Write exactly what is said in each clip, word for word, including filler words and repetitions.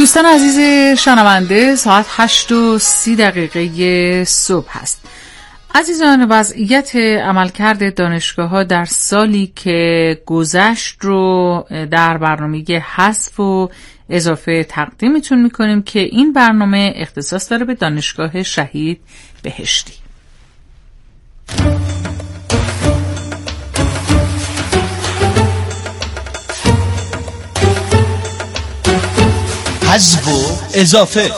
دوستان عزیز شنونده، ساعت هشت و سی دقیقه صبح هست. عزیزان، وضعیت عملکرد دانشگاه‌ها در سالی که گذشت رو در برنامه حذف و اضافه تقدیمتون میکنیم که این برنامه اختصاص داره به دانشگاه شهید بهشتی. حذف و اضافه.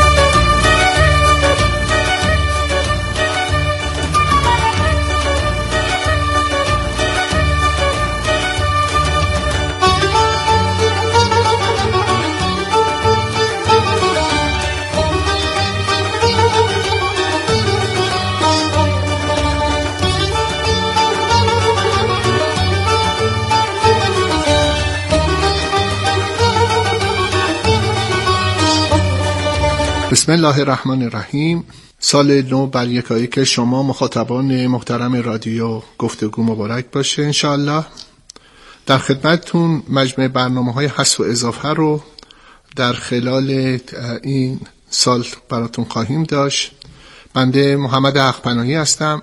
بسم الله الرحمن الرحیم. سال نو بر یکایی که شما مخاطبان محترم رادیو گفتگو مبارک باشه انشاءالله. در خدمتتون مجموعه برنامه‌های حذف و اضافه رو در خلال این سال براتون خواهیم داشت. بنده محمد حق‌پناهی هستم،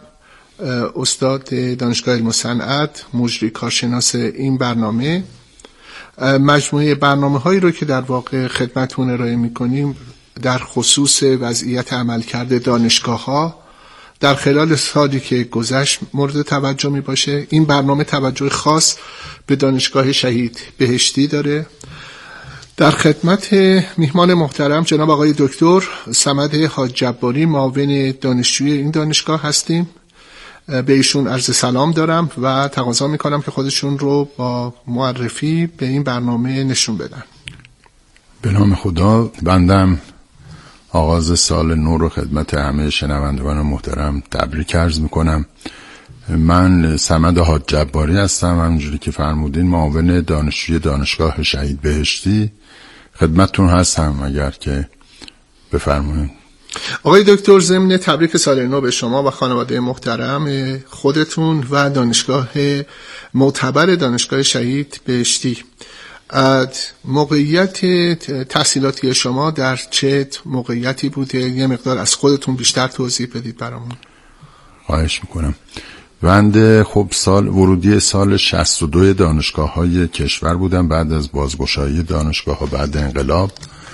استاد دانشگاه علم و صنعت، مجری کارشناس این برنامه. مجموعه برنامه‌هایی رو که در واقع خدمتتون ارائه می‌کنیم در خصوص وضعیت عملکرد دانشگاه‌ها در خلال سالی که گذشت مورد توجه می باشه. این برنامه توجه خاص به دانشگاه شهید بهشتی داره. در خدمت میهمان محترم جناب آقای دکتر صمد حاج جباری، معاون دانشجوی این دانشگاه هستیم. به ایشون عرض سلام دارم و تقاضا میکنم که خودشون رو با معرفی به این برنامه نشون بدن. به نام خدا. بندم آغاز سال نو رو خدمت همه شنوندگان محترم تبریک عرض میکنم. من صمد حاج جباری هستم، همونجوری که فرمودین معاون دانشجوی دانشگاه شهید بهشتی خدمتتون هستم. اگر که بفرمایید. آقای دکتر، ضمن تبریک سال نو به شما و خانواده محترم خودتون و دانشگاه معتبر دانشگاه شهید بهشتی، موقعیت تحصیلاتی شما در چه موقعیتی بوده؟ یه مقدار از خودتون بیشتر توضیح بدید برامون. خواهش میکنم. بنده خب سال ورودی سال شصت و دو دانشگاه های کشور بودم بعد از بازگشایی دانشگاه ها بعد انقلاب،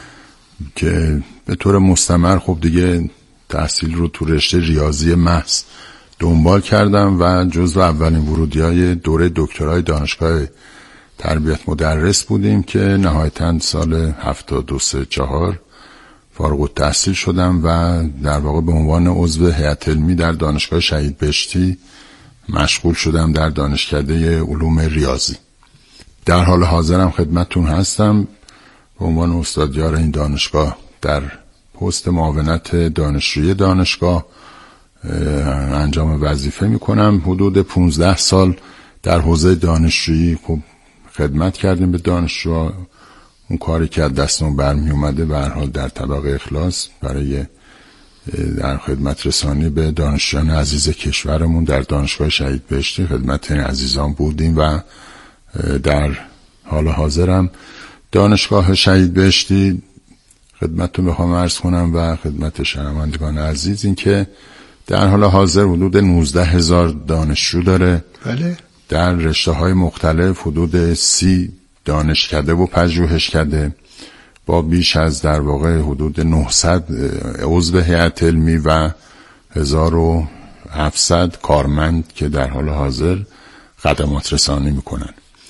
که به طور مستمر خب دیگه تحصیل رو تو رشته ریاضی محض دنبال کردم و جزو اولین ورودی های دوره دکترای دانشگاه تربیت مدرس بودیم که نهایتاً سال هفتاد و سه چهار فارغ التحصیل شدم و در واقع به عنوان عضو هیئت علمی در دانشگاه شهید بهشتی مشغول شدم در دانشکده علوم ریاضی. در حال حاضرم خدمتتون هستم به عنوان استادیار این دانشگاه در پست معاونت دانشجوی دانشگاه انجام وظیفه میکنم. حدود پانزده سال در حوزه دانشجویی خب خدمت کردیم به دانشجوها. اون کاری که از دستمون برمی اومده به هر حال در طبق اخلاص برای در خدمت رسانی به دانشجویان عزیز کشورمون در دانشگاه شهید بهشتی خدمت این عزیزان بودیم و در حال حاضرم دانشگاه شهید بهشتی خدمتتون بخوام عرض کنم و خدمت شنوندگان عزیز این که در حال حاضر حدود نوزده هزار دانشجو داره. بله. در رشته های مختلف حدود سی دانشکده و پژوهشکده با بیش از در واقع حدود نهصد عضو هیئت علمی و هزار و هفتصد کارمند که در حال حاضر خدمات رسانی میکنن.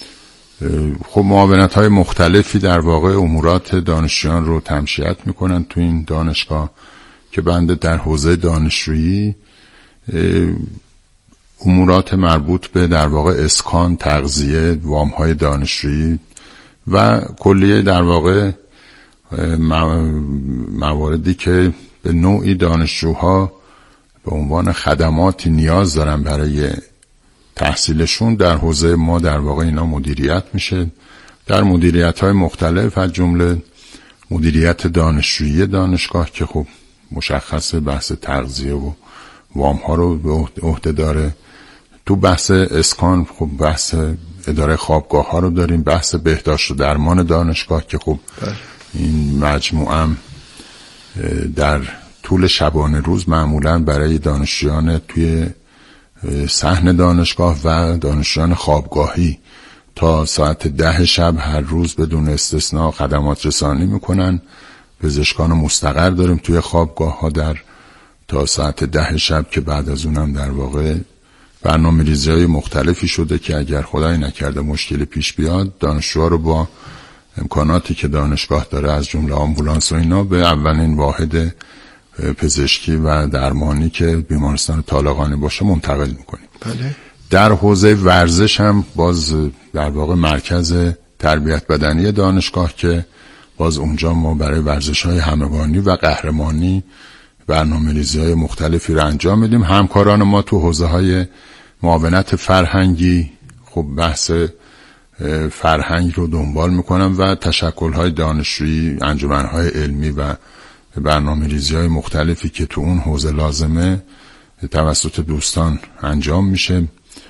خب معاونت های مختلفی در واقع امورات دانشجویان رو تمشیت میکنن تو این دانشگاه که بنده در حوزه دانشجویی امورات مربوط به در واقع اسکان، تغذیه، وام‌های دانشجویی و کلیه در واقع مواردی که به نوعی دانشجوها به عنوان خدماتی نیاز دارن برای تحصیلشون در حوزه ما در واقع اینا مدیریت میشه در مدیریت‌های مختلف، از جمله مدیریت دانشجویی دانشگاه که خب مشخص بحث تغذیه و وام‌ها رو به عهده داره. تو بحث اسکان خب بحث اداره خوابگاه ها رو داریم، بحث بهداشت و درمان دانشگاه که خب این مجموعه در طول شبانه روز معمولاً برای دانشجویان توی صحن دانشگاه و دانشجویان خوابگاهی تا ساعت ده شب هر روز بدون استثناء خدمات رسانی میکنن. پزشکان مستقر داریم توی خوابگاه ها در تا ساعت ده شب که بعد از اونم در واقع برنامه ریزی های مختلفی شده که اگر خدای نکرده مشکلی پیش بیاد دانشجوها رو با امکاناتی که دانشگاه داره از جمله آمبولانس و اینا به اولین واحد پزشکی و درمانی که بیمارستان طالقانی باشه منتقل میکنیم. بله. در حوزه ورزش هم باز در واقع مرکز تربیت بدنی دانشگاه که باز اونجا ما برای ورزش‌های همگانی و قهرمانی برنامه‌ریزی‌های مختلفی رو انجام میدیم. همکاران ما تو حوزه‌های معاونت فرهنگی خب بحث فرهنگ رو دنبال میکنن و تشکل‌های دانشجویی، انجمن‌های علمی و برنامه‌ریزی‌های مختلفی که تو اون حوزه لازمه توسط دوستان انجام میشه.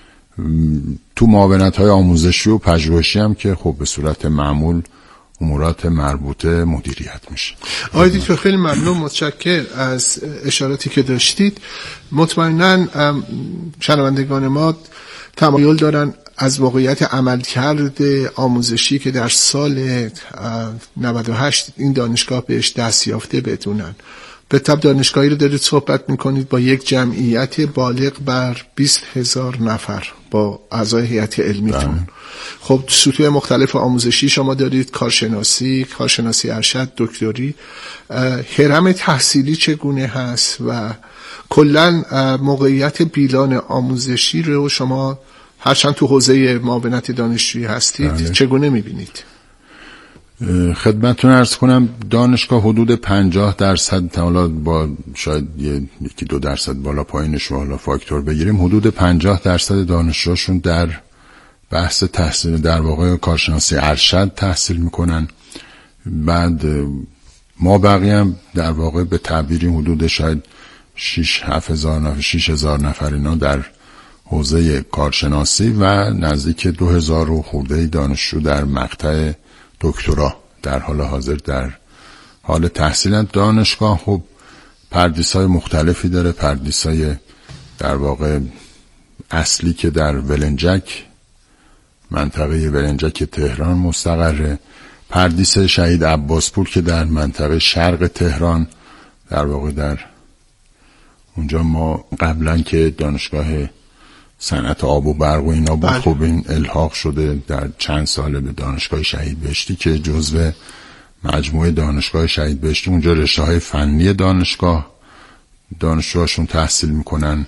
تو معاونت‌های آموزشی و پژوهشی هم که خب به صورت معمول امورات مربوطه مدیریت میشه. آقای دکتر خیلی ممنون، متشکرم از اشاراتی که داشتید. مطمئناً شنوندگان ما تمایل دارن از واقعیت عملکرد آموزشی که در سال نود و هشت این دانشگاه بهش دست یافته بدونن. به طب دانشگاهی رو دارید صحبت میکنید با یک جمعیت بالغ بر بیست هزار نفر با اعضای هیئت علمیتون. خب سطوح مختلف آموزشی شما دارید، کارشناسی، کارشناسی ارشد، دکتری. هرم تحصیلی چگونه هست و کلاً موقعیت بیلان آموزشی رو شما هرچند تو حوزه معاونت دانشجویی هستید بله. چگونه میبینید؟ خدمتتون عرض کنم دانشگاه حدود پنجاه درصد حالا با شاید یکی دو درصد بالا پایینش رو حالا فاکتور بگیریم، حدود پنجاه درصد دانشجوشون در بحث تحصیل در واقع کارشناسی ارشد تحصیل میکنن. بعد ما بقیه هم در واقع به تعبیری حدود شاید شش هفت هزار نفر شش هزار نفر اینا در حوزه کارشناسی و نزدیک دو هزار و خورده دانشجو در مقطع دکترا در حال حاضر در حال تحصیل. دانشگاه خب پردیس‌های مختلفی داره. پردیس‌های در واقع اصلی که در ولنجک منطقه ولنجک تهران مستقره، پردیس شهید عباسپور که در منطقه شرق تهران در واقع در اونجا ما قبلا که دانشگاه صنعت آب و برق و اینا بود خب این الحاق شده در چند ساله به دانشگاه شهید بهشتی که جزو مجموعه دانشگاه شهید بهشتی. اونجا رشته‌های فنی دانشگاه دانشجوهاشون تحصیل میکنن.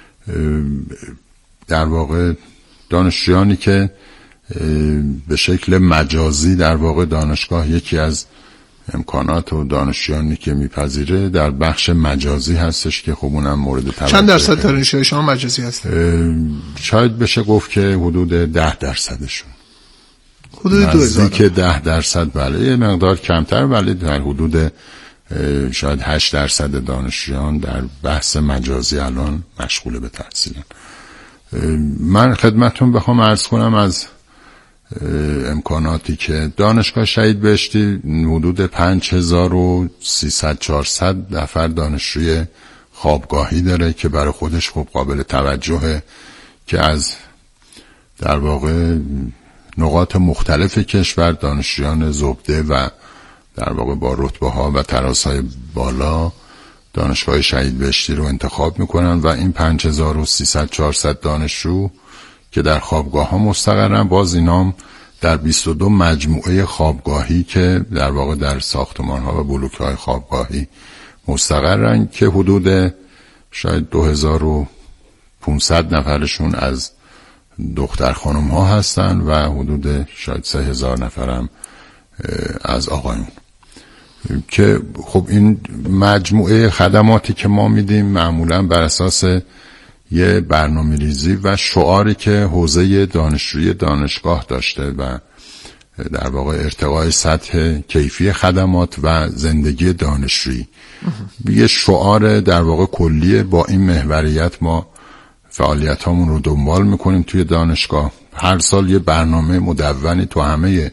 در واقع دانشجویانی که به شکل مجازی در واقع دانشگاه یکی از امکانات و دانشجویانی که میپذیره در بخش مجازی هستش که خب اونم مورد توجه. چند درصد دانشجوی شما مجازی هست؟ شاید بشه گفت که حدود ده درصدشون. حدود دو هزار که ده درصد بله، یه مقدار کمتر ولی در حدود شاید هشت درصد دانشجویان در بحث مجازی الان مشغول به تحصیلن. من خدمتتون بخوام عرض کنم از امکاناتی که دانشگاه شهید بهشتی حدود پنج هزار و سیصد چهارصد نفر دانشجوی خوابگاهی داره که برای خودش خب قابل توجهه که از در واقع نقاط مختلف کشور دانشجویان زبده و در واقع با رتبه ها و تراسهای بالا دانشگاه شهید بهشتی رو انتخاب میکنن و این پنج هزار و سیصد چهارصد دانشجو که در خوابگاه ها مستقرن باز اینام در بیست و دو مجموعه خوابگاهی که در واقع در ساختمان ها و بلوک های خوابگاهی مستقرن که حدود شاید دو هزار و پانصد نفرشون از دختر خانم ها هستن و حدود شاید سه هزار نفرم از آقایون. که خب این مجموعه خدماتی که ما میدیم معمولا بر اساس یه برنامه ریزی و شعاری که حوزه دانشجویی دانشگاه داشته و در واقع ارتقای سطح کیفی خدمات و زندگی دانشجویی یه شعار در واقع کلیه. با این محوریت ما فعالیت هامون رو دنبال میکنیم توی دانشگاه. هر سال یه برنامه مدونی تو همه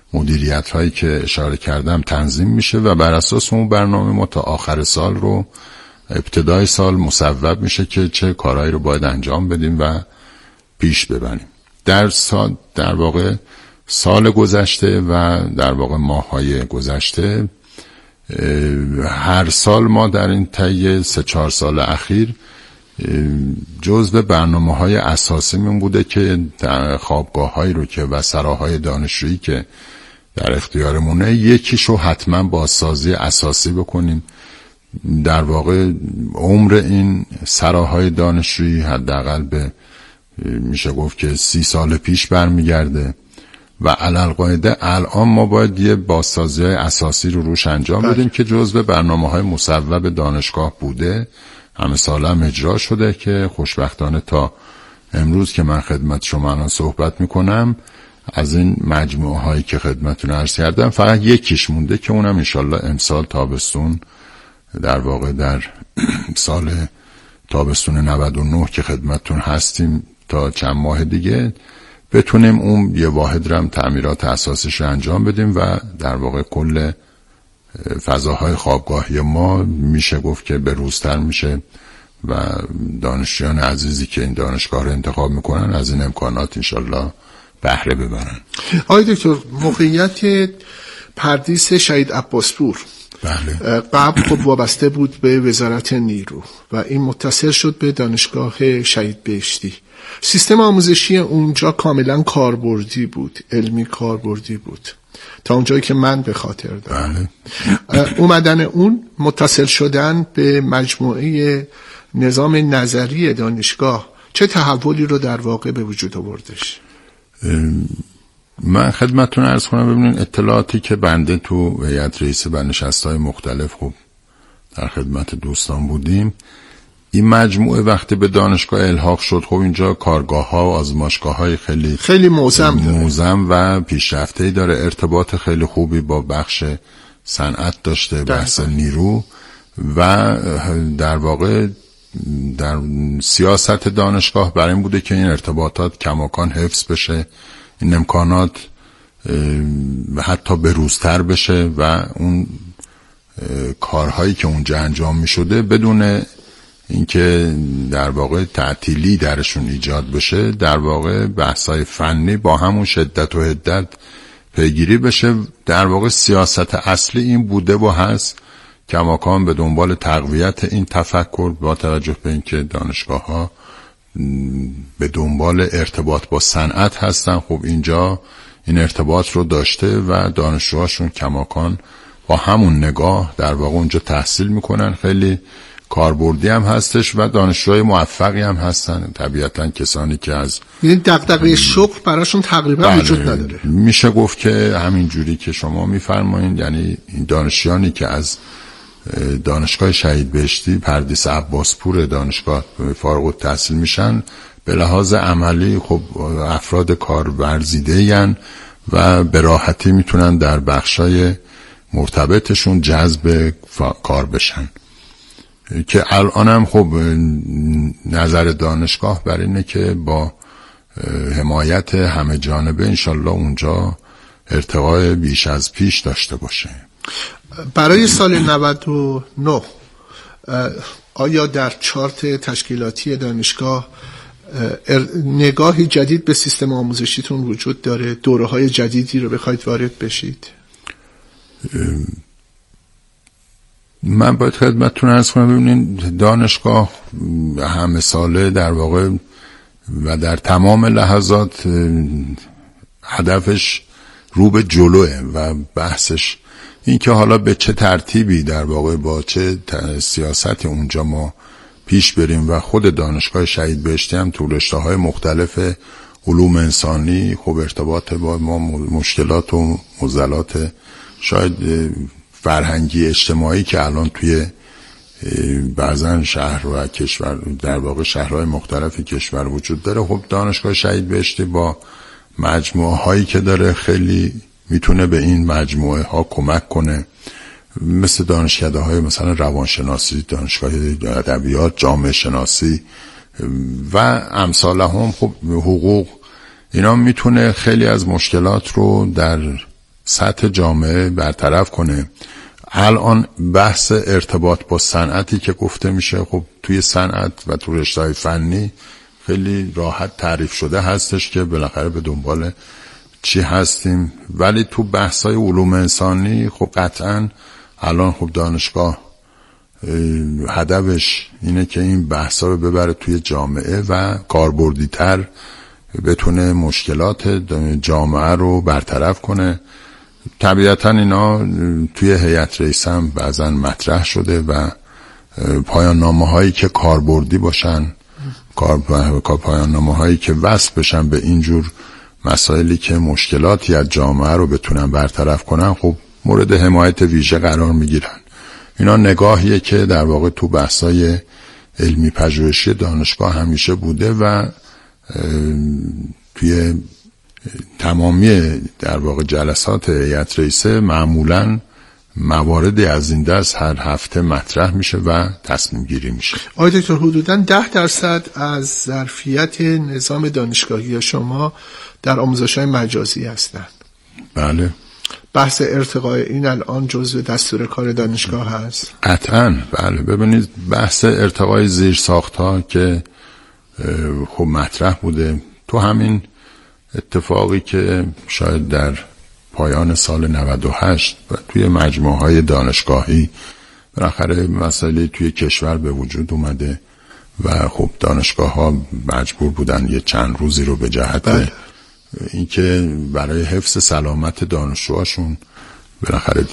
مدیریت هایی که اشاره کردم تنظیم میشه و بر اساس اون برنامه ما تا آخر سال رو ابتدای سال مصوب میشه که چه کارهایی رو باید انجام بدیم و پیش ببریم. در سال در واقع سال گذشته و در واقع ماه‌های گذشته هر سال ما در این طی سه چهار سال اخیر جزو برنامه‌های اساسیمون بوده که خوابگاه‌هایی رو که و سراهای دانشجویی که در اختیارمونه یکیشو حتما بازسازی اساسی بکنیم. در واقع عمر این سراهای دانشجویی حداقل به میشه گفت که سی سال پیش برمیگرده و علالقاعده الان ما باید یه بازسازی اساسی رو روش انجام بدیم که جزو برنامه‌های مصوب دانشگاه بوده، همه سال هم اجرا شده که خوشبختانه تا امروز که من خدمت شما الان صحبت میکنم از این مجموعه هایی که خدمتتون عرض کردم فقط یکیش مونده که اونم انشالله امسال تابستون در واقع در سال تابستون نود و نه که خدمتتون هستیم تا چند ماه دیگه بتونیم اون یه واحد رم تعمیرات اساسیش رو انجام بدیم و در واقع کل فضاهای خوابگاهی ما میشه گفت که به روزتر میشه و دانشجویان عزیزی که این دانشگاه رو انتخاب میکنن از این امکانات انشالله بهره ببرن. آقای دکتر، موقعیت پردیس شهید عباسپور بله. قبل خب وابسته بود به وزارت نیرو و این متصل شد به دانشگاه شهید بهشتی. سیستم آموزشی اونجا کاملا کاربردی بود، علمی کاربردی بود تا اونجایی که من به خاطر دارم. بله. اومدن اون متصل شدن به مجموعه نظام نظری دانشگاه چه تحولی رو در واقع به وجود آوردش؟ من خدمتتون عرض کنم ببینین اطلاعاتی که بنده تو هیئت رئیسه و نشست‌های مختلف خب در خدمت دوستان بودیم، این مجموعه وقتی به دانشگاه الحاق شد خب اینجا کارگاه‌ها و آزمایشگاه‌های خیلی خیلی موزم موزم و پیشرفته‌ای داره، ارتباط خیلی خوبی با بخش صنعت داشته، بحث نیرو و در واقع در سیاست دانشگاه برای این بوده که این ارتباطات کماکان حفظ بشه، این امکانات حتی بروزتر بشه و اون کارهایی که اونجا انجام می شده بدون اینکه در واقع تعطیلی درشون ایجاد بشه، در واقع بحثای فنی با همون شدت و حدت پیگیری بشه. در واقع سیاست اصلی این بوده و هست کماکان به دنبال تقویت این تفکر با توجه به اینکه دانشگاه ها به دنبال ارتباط با صنعت هستن. خب اینجا این ارتباط رو داشته و دانشجوهاشون کماکان با همون نگاه در واقع اونجا تحصیل میکنن. خیلی کاربردی هم هستش و دانشجوهای موفقی هم هستن، طبیعتا کسانی که از یعنی دغدغه شغل براشون تقریبا بله وجود نداره. میشه گفت که همین جوری که شما میفرمایید، یعنی این دانشجویانی که از دانشگاه شهید بهشتی پردیس عباسپور دانشگاه فارغ التحصیل میشن به لحاظ عملی خب افراد کارورزیده‌این و به راحتی میتونن در بخشای مرتبطشون جذب کار بشن که الان هم خب نظر دانشگاه بر اینه که با حمایت همه جانبه انشالله اونجا ارتقای بیش از پیش داشته باشه. برای سال نود و نه آیا در چارت تشکیلاتی دانشگاه نگاهی جدید به سیستم آموزشیتون وجود داره؟ دوره‌های جدیدی رو بخواید وارد بشید؟ من باید خدمتتون عرض کنم ببینید دانشگاه همه ساله در واقع و در تمام لحظات هدفش رو به جلوه و بحثش این که حالا به چه ترتیبی در واقع با چه سیاستی اونجا ما پیش بریم و خود دانشگاه شهید بهشتی هم تو رشته‌های مختلف علوم انسانی خب ارتباط با ما مشکلات و معضلات شاید فرهنگی اجتماعی که الان توی بعضن شهر و کشور در واقع شهرهای مختلف کشور وجود داره، خب دانشگاه شهید بهشتی با مجموعه هایی که داره خیلی میتونه به این مجموعه ها کمک کنه، مثل دانشکده های مثلا روانشناسی، دانشگاه ادبیات، جامعه شناسی و امثال هم. خب حقوق اینا میتونه خیلی از مشکلات رو در سطح جامعه برطرف کنه. الان بحث ارتباط با صنعتی که گفته میشه، خب توی صنعت و تو رشته‌های فنی خیلی راحت تعریف شده هستش که بالاخره به دنبال چی هستیم، ولی تو بحث‌های علوم انسانی خب قطعاً الان خب دانشگاه هدفش اینه که این بحثا رو ببره توی جامعه و کاربردی‌تر بتونه مشکلات جامعه رو برطرف کنه. طبیعتاً اینا توی هیئت رئیسه هم بعضاً مطرح شده و پایان نامه هایی که کاربردی باشن، کار پایان نامه هایی که وصل بشن به اینجور مسائلی که مشکلاتی از جامعه رو بتونن برطرف کنن، خب مورد حمایت ویژه قرار میگیرن. اینا نگاهیه که در واقع تو بحثای علمی پژوهشی دانشگاه همیشه بوده و توی تمامی در واقع جلسات هیئت رئیسه معمولاً مواردی از این دست هر هفته مطرح میشه و تصمیم گیری میشه. آقای دکتر حدوداً ده درصد از ظرفیت نظام دانشگاهی شما در آموزش‌های مجازی هستند. بله. بحث ارتقای این الان جزء دستور کار دانشگاه هست؟ قطعاً بله. ببینید بحث ارتقای زیرساخت‌ها که خب مطرح بوده تو همین اتفاقی که شاید در پایان سال نود و هشت و توی مجموعه‌های دانشگاهی بالاخره مسئله توی کشور به وجود اومده و خب دانشگاه‌ها مجبور بودن یه چند روزی رو به جهت بله. اینکه برای حفظ سلامت دانشجوهاشون بالاخره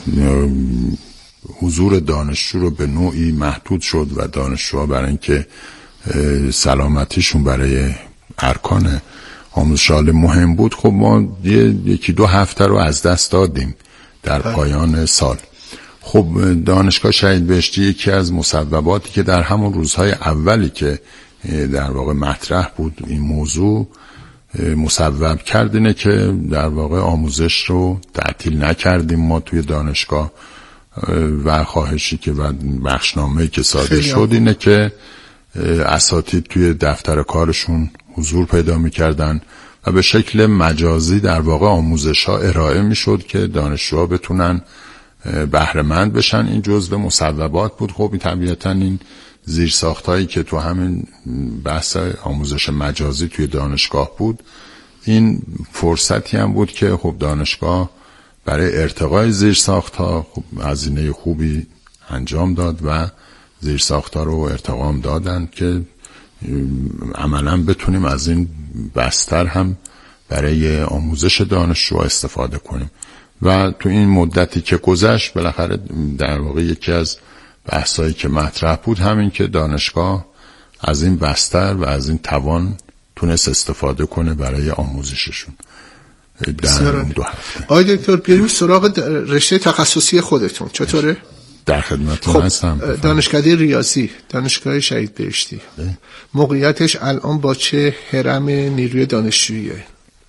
حضور دانشجو رو به نوعی محدود شد و دانشجوها برای اینکه سلامتیشون برای ارکان آموزش عالی مهم بود، خب ما یکی دو هفته رو از دست دادیم در پایان سال. خب دانشگاه شهید بهشتی یکی از مسبباتی که در همون روزهای اولی که در واقع مطرح بود این موضوع مسبب کرد اینه که در واقع آموزش رو تعطیل نکردیم ما توی دانشگاه و خواهشی که و بخشنامه‌ای که صادر شد اینه که اساتید توی دفتر کارشون حضور پیدا می‌کردن و به شکل مجازی در واقع آموزش‌ها ارائه می‌شد که دانشجوها بتونن بهره مند بشن. این جزء مسببات بود. خب طبیعتاً این زیرساختایی که تو همین بحث آموزش مجازی توی دانشگاه بود، این فرصتی هم بود که خب دانشگاه برای ارتقای زیرساخت‌ها خب هزینه خوبی انجام داد و زیرساخت‌ها رو ارتقام دادن که عملاً بتونیم از این بستر هم برای آموزش دانشجوها استفاده کنیم. و تو این مدتی که گذشت بالاخره در واقع یکی از بحثایی که مطرح بود همین که دانشگاه از این بستر و از این توان تونست استفاده کنه برای آموزششون در دو هفته. آقای دکتر بیاریم سراغ رشته تخصصی خودتون چطوره؟ در خدمتتون خب هستم. دانشکده ریاضی دانشگاه شهید بهشتی موقعیتش الان با چه هرم نیروی دانشجوییه؟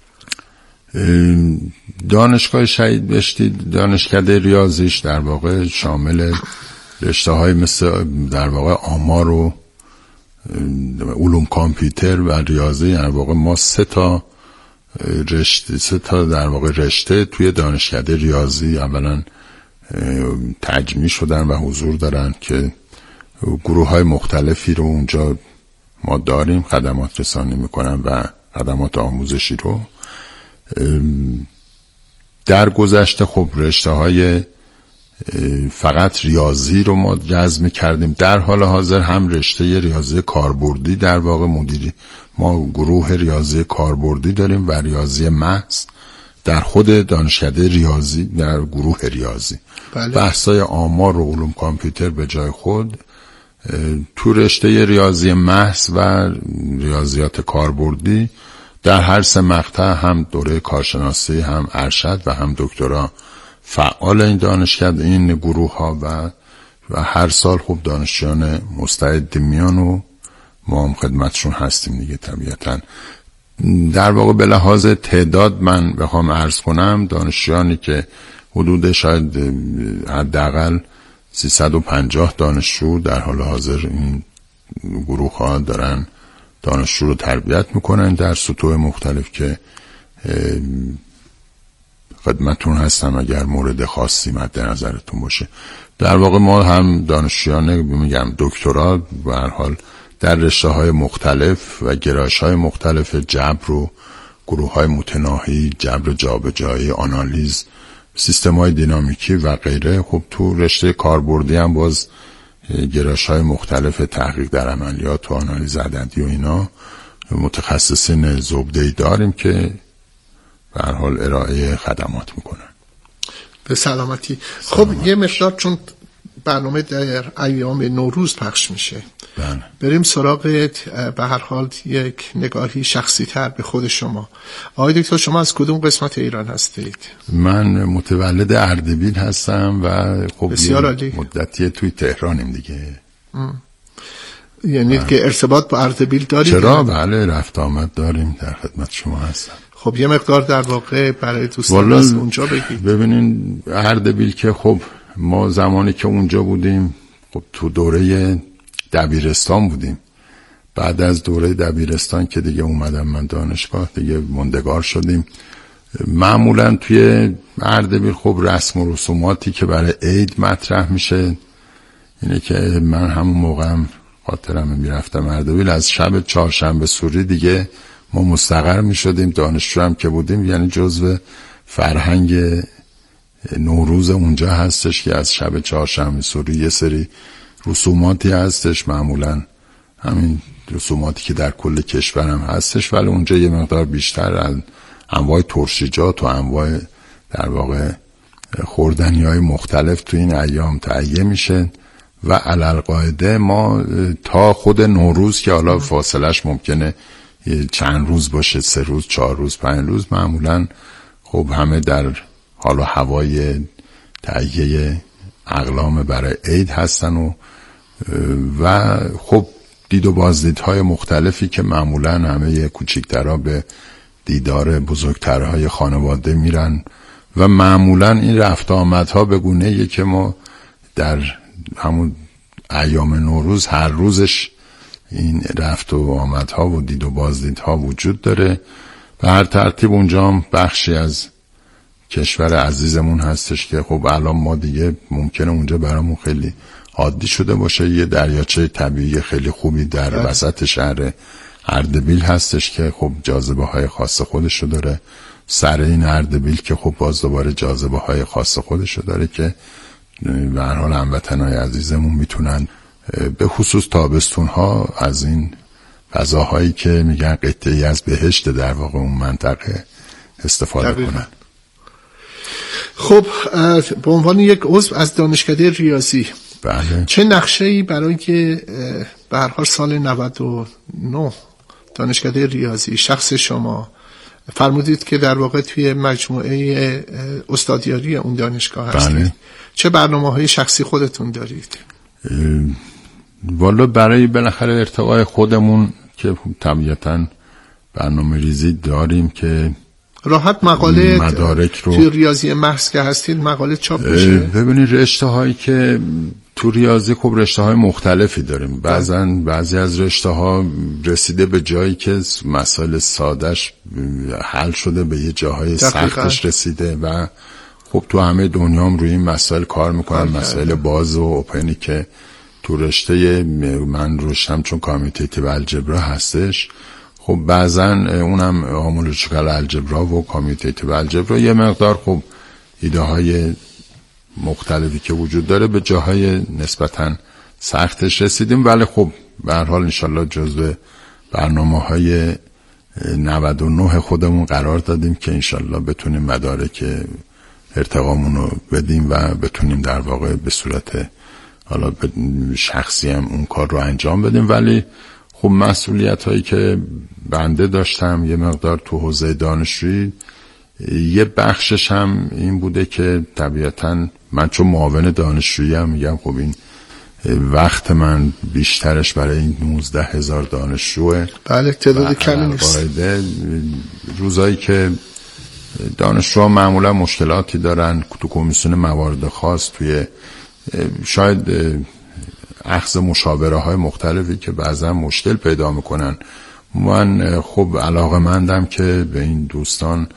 دانشگاه شهید بهشتی دانشکده ریاضیش در واقع شامل رشته‌های مثل در واقع آمار و علوم کامپیوتر و ریاضی، در واقع ما سه تا رشته سه تا در واقع رشته توی دانشکده ریاضی اولا تجمیع شدن و حضور دارن که گروه‌های مختلفی رو اونجا ما داریم خدمات رسانی میکنن و خدمات آموزشی رو. در گذشته خب رشته‌های فقط ریاضی رو ما جذب کردیم. در حال حاضر هم رشته ریاضی کاربردی در واقع مدیری ما گروه ریاضی کاربردی داریم و ریاضی محض در خود دانشکده ریاضی در گروه ریاضی. بله. بحثای آمار و علوم کامپیوتر به جای خود تو رشته ریاضی محض و ریاضیات کاربردی در هر سه مقطع هم دوره کارشناسی هم ارشد و هم دکترا فعال این دانشکده این گروه ها و و هر سال خوب دانشجویان مستعد میان و ما هم خدمتشون هستیم دیگه. طبیعتاً در واقع به لحاظ تعداد من بخوام عرض کنم دانشجویانی که حدود شاید حداقل سیصد و پنجاه دانشجو در حال حاضر این گروه ها دارن دانشجو رو تربیت میکنن در سطوح مختلف که خدمتون هستم اگر مورد خاصی مد نظرتون باشه. در واقع ما هم دانشجویان میگم دکترا به هر حال در رشته‌های مختلف و گرایش‌های مختلف جبر و گروه‌های متناهی، جبر جابجایی، آنالیز، سیستم‌های دینامیکی و غیره. خب تو رشته کاربردی هم باز گرایش‌های مختلف تحقیق در عملیات و آنالیز عددی و اینا متخصصین زبده‌ای داریم که به هر حال ارائه خدمات میکنن. به سلامتی. خب یه مقدار چون برنامه در ایام نوروز پخش میشه، بله. بریم سراغ به هر حال یک نگاهی شخصی تر به خود شما. آقای دکتر شما از کدوم قسمت ایران هستید؟ من متولد اردبیل هستم و خب بسیار عالی. مدتی توی تهرانیم دیگه. ام. یعنی بله. که ارتباط با اردبیل دارید؟ چرا؟ بله رفت آمد داریم، در خدمت شما هستم. خب یه مقدار در واقع برای دوستان از اونجا بگید. ببینین اردبیل که خب ما زمانی که اونجا بودیم خب تو دوره دبیرستان بودیم. بعد از دوره دبیرستان که دیگه اومدم من دانشگاه دیگه موندگار شدیم. معمولا توی اردبیل خب رسم و رسوماتی که برای عید مطرح میشه اینه که من همون موقعم خاطرم میرفتم اردبیل، از شب چهارشنبه سوری دیگه ما مستقر میشدیم، دانشجو هم که بودیم، یعنی جزو فرهنگ نوروز اونجا هستش که از شب چهارشنبه سوری یه سری رسوماتی هستش، معمولا همین رسوماتی که در کل کشورم هستش، ولی اونجا یه مقدار بیشتر از انواع ترشیجات و انواع در واقع خوردنی های مختلف تو این ایام تهیه میشه و علالقاعده ما تا خود نوروز که حالا فاصلش ممکنه چند روز باشه، سه روز، چهار روز، پنج روز، معمولا خب همه در حال و هوای تهیه اقلام برای عید هستن و و خب دید و بازدیدهای مختلفی که معمولا همه کوچیکترها به دیدار بزرگترهای خانواده میرن و معمولا این رفت آمدها به گونه‌ایه که ما در همون ایام نوروز هر روزش این رفت و آمدها و دید و بازدیدها وجود داره. به هر ترتیب اونجا هم بخشی از کشور عزیزمون هستش که خب الان ما دیگه ممکنه اونجا برامون خیلی عادی شده باشه. یه دریاچه طبیعی خیلی خوبی در وسط شهر اردبیل هستش که خب جاذبه های خاص خودشو داره. سر این اردبیل که خب باز دوباره جاذبه های خاص خودشو داره که به هر حال هموطنای عزیزمون میتونن به خصوص تابستون ها از این فضاهایی که میگن قطعی از بهشت در واقع اون منطقه استفاده دقیقا. کنن. خب به عنوان یک عضو از دانشکده ریاضی بله. چه نقشه‌ای برای که به هر حال سال نود و نه دانشکده ریاضی شخص شما فرمودید که در واقع توی مجموعه استادیاری اون دانشگاه هستید، بله. چه برنامه‌های شخصی خودتون دارید؟ والا برای بالاخره ارتقای خودمون که طبیعتاً برنامه ریزی داریم که راحت مقاله مدارک رو توی ریاضی محض که هستید مقاله چاپ میشه. ببینید رشته هایی که تو ریاضی خب رشته های مختلفی داریم، بعضا بعضی از رشته ها رسیده به جایی که مسائل سادهش حل شده، به یه جاهای سختش رسیده و خب تو همه دنیا هم روی این مسائل کار میکنن. مسائل باز و اوپنی که تو رشته من رشتم چون کامیتیتیو الجبرا هستش، خب بعضا اونم هومولوژیکال الجبرا و کامیتیتیو الجبرا یه مقدار خب ایده های مختلفی که وجود داره به جاهای نسبتاً سختش رسیدیم، ولی خب به هر حال انشالله جزو برنامه‌های نود و نه خودمون قرار دادیم که انشالله بتونیم مدارک ارتقامون رو بدیم و بتونیم در واقع به صورت حالا شخصی هم اون کار رو انجام بدیم. ولی خب مسئولیت هایی که بنده داشتم یه مقدار تو حوزه دانشجویی، یه بخشش هم این بوده که طبیعتاً من چون معاون دانشجویی هم میگم خب این وقت من بیشترش برای این نوزده هزار دانشجوه. بله تعداد کمی نیست. روزایی که دانشجوها معمولا مشکلاتی دارن تو کمیسیون موارد خاص، توی شاید اخذ مشاوره های مختلفی که بعضا مشکل پیدا میکنن، من خب علاقه‌مندم که به این دوستان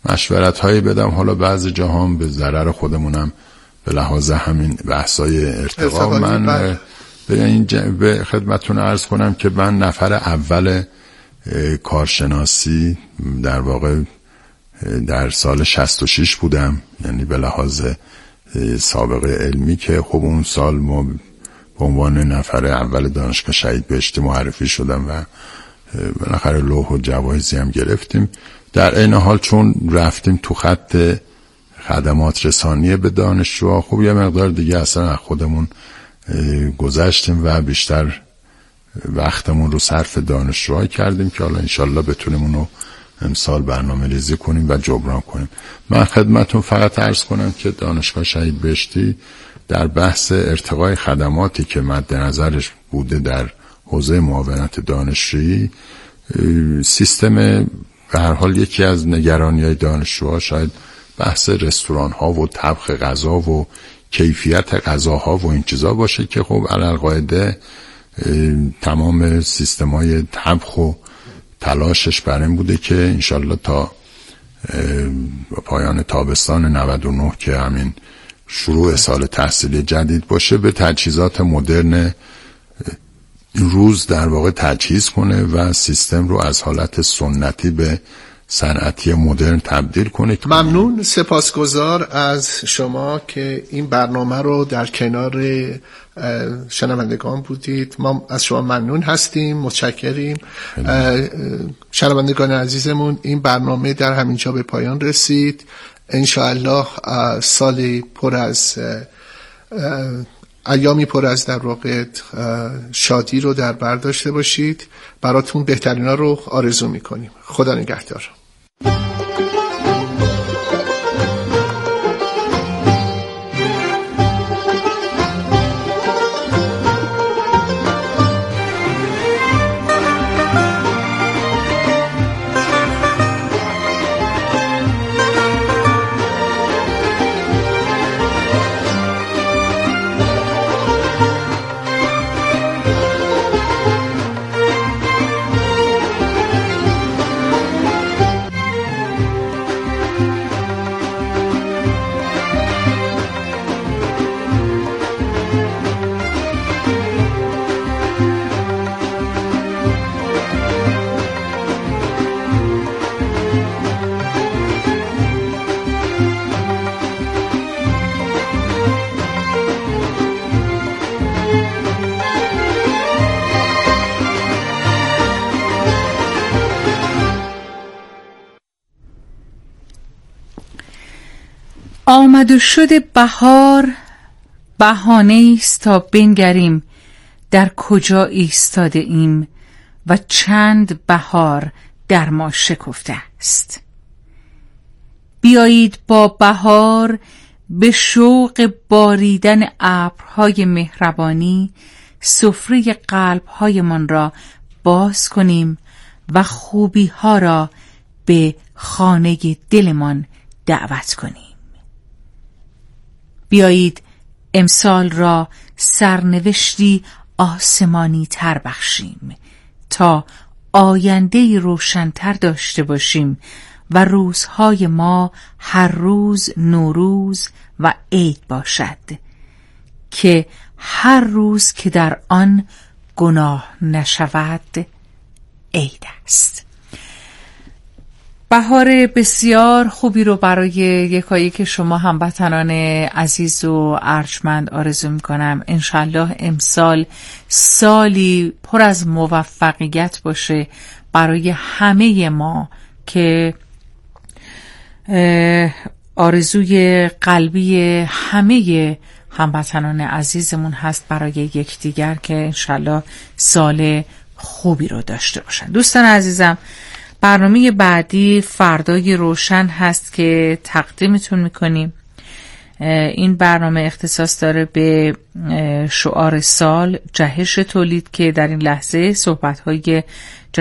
مشورت هایی بدم. حالا بعضی جاها به ضرر خودمونم به لحاظ همین بحثای ارتقا. من به این به خدمتتون عرض کنم که من نفر اول کارشناسی در واقع در سال شصت و شش بودم، یعنی به لحاظ سابقه علمی، که خب اون سال ما به عنوان نفر اول دانشگاه شهید بهشتی معرفی شدم و بالاخره لوح و جوایزی هم گرفتیم. در این حال چون رفتیم تو خط خدمات رسانیه به دانشجوها، خب یه مقدار دیگه اصلا خودمون گذشتیم و بیشتر وقتمون رو صرف دانشجوها کردیم که حالا انشالله بتونیم اونو امسال برنامه ریزی کنیم و جبران کنیم. من خدمتون فقط عرض کنم که دانشگاه شهید بهشتی در بحث ارتقای خدماتی که مد نظرش بوده در حوزه معاونت دانشجویی، سیستم به هر حال یکی از نگرانی‌های دانشجوها شاید بحث رستوران ها و طبخ غذا و کیفیت غذاها و این چیزا باشه که خب علالقاعده تمام سیستم‌های طبخ و تلاشش بر این بوده که انشالله تا پایان تابستان نود و نه که همین شروع سال تحصیلی جدید باشه به تجهیزات مدرن روز در واقع تجهیز کنه و سیستم رو از حالت سنتی به صنعتی مدرن تبدیل کنه. ممنون، سپاسگزار از شما که این برنامه رو در کنار شنوندگان بودید. ما از شما ممنون هستیم، متشکریم. شنوندگان عزیزمون، این برنامه در همینجا به پایان رسید. انشاءالله سالی پر از ایامی پر از در واقع شادی رو در بر داشته باشید. براتون بهترینا رو آرزو میکنیم. خدا نگهدار. آمد و شد بهار، بهانه است تا بنگریم در کجا ایستاده ایم و چند بهار در ما شکفته است. بیایید با بهار به شوق باریدن ابرهای مهربانی سفره قلب‌هایمان را باز کنیم و خوبی‌ها را به خانه دلمان دعوت کنیم. بیایید امسال را سرنوشتی آسمانی تر بخشیم تا آینده‌ای روشن‌تر داشته باشیم و روزهای ما هر روز نوروز و عید باشد که هر روز که در آن گناه نشود عید است. بهار بسیار خوبی رو برای یکایی که شما هموطنان عزیز و ارجمند آرزو میکنم. انشالله امسال سالی پر از موفقیت باشه برای همه ما که آرزوی قلبی همه هموطنان عزیزمون هست برای یکدیگر که انشالله سال خوبی رو داشته باشن. دوستان عزیزم، برنامه بعدی فردای روشن هست که تقدیمتون میکنیم. این برنامه اختصاص داره به شعار سال جهش تولید که در این لحظه صحبت‌های